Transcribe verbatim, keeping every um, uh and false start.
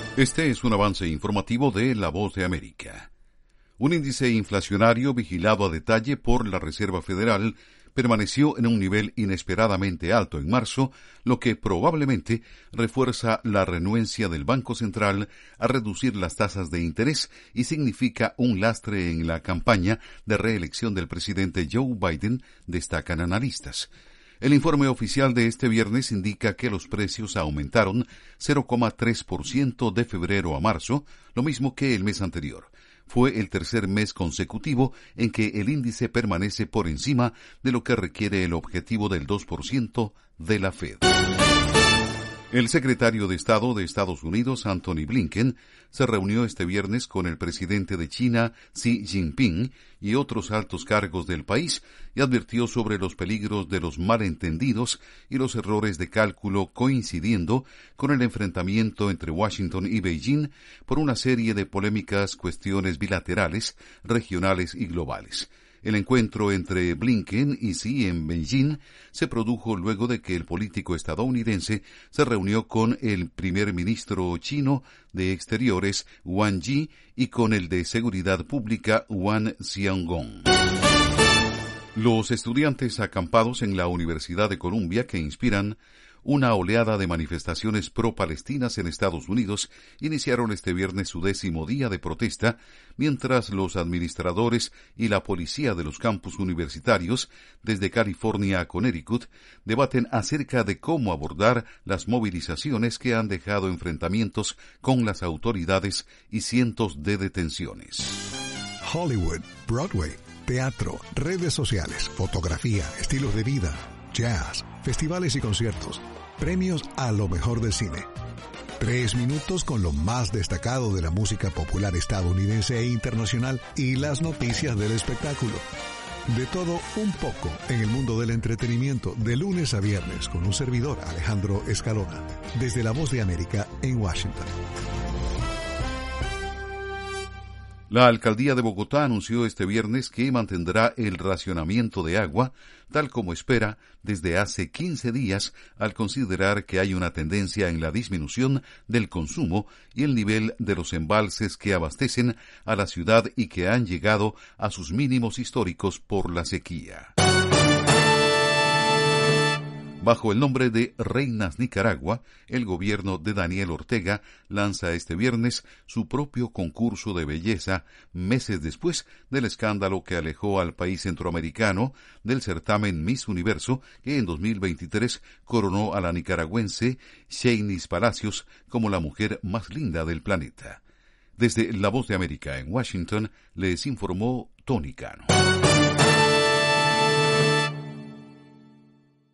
Este es un avance informativo de La Voz de América. Un índice inflacionario vigilado a detalle por la Reserva Federal permaneció en un nivel inesperadamente alto en marzo, lo que probablemente refuerza la renuencia del Banco Central a reducir las tasas de interés y significa un lastre en la campaña de reelección del presidente Joe Biden, destacan analistas. El informe oficial de este viernes indica que los precios aumentaron cero coma tres por ciento de febrero a marzo, lo mismo que el mes anterior. Fue el tercer mes consecutivo en que el índice permanece por encima de lo que requiere el objetivo del dos por ciento de la Fed. El secretario de Estado de Estados Unidos, Antony Blinken, se reunió este viernes con el presidente de China, Xi Jinping, y otros altos cargos del país, y advirtió sobre los peligros de los malentendidos y los errores de cálculo, coincidiendo con el enfrentamiento entre Washington y Beijing por una serie de polémicas cuestiones bilaterales, regionales y globales. El encuentro entre Blinken y Xi en Beijing se produjo luego de que el político estadounidense se reunió con el primer ministro chino de Exteriores, Wang Yi, y con el de Seguridad Pública, Wang Xiaogong. Los estudiantes acampados en la Universidad de Columbia, que inspiran una oleada de manifestaciones pro-palestinas en Estados Unidos, iniciaron este viernes su décimo día de protesta, mientras los administradores y la policía de los campus universitarios, desde California a Connecticut, debaten acerca de cómo abordar las movilizaciones que han dejado enfrentamientos con las autoridades y cientos de detenciones. Hollywood, Broadway, teatro, redes sociales, fotografía, estilos de vida, jazz, festivales y conciertos, premios a lo mejor del cine. Tres minutos con lo más destacado de la música popular estadounidense e internacional y las noticias del espectáculo. De todo un poco en el mundo del entretenimiento, de lunes a viernes, con un servidor, Alejandro Escalona, desde La Voz de América en Washington. La alcaldía de Bogotá anunció este viernes que mantendrá el racionamiento de agua, tal como espera desde hace quince días, al considerar que hay una tendencia en la disminución del consumo y el nivel de los embalses que abastecen a la ciudad y que han llegado a sus mínimos históricos por la sequía. Bajo el nombre de Reinas Nicaragua, el gobierno de Daniel Ortega lanza este viernes su propio concurso de belleza, meses después del escándalo que alejó al país centroamericano del certamen Miss Universo, que en dos mil veintitrés coronó a la nicaragüense Shanice Palacios como la mujer más linda del planeta. Desde La Voz de América en Washington, les informó Tony Cano.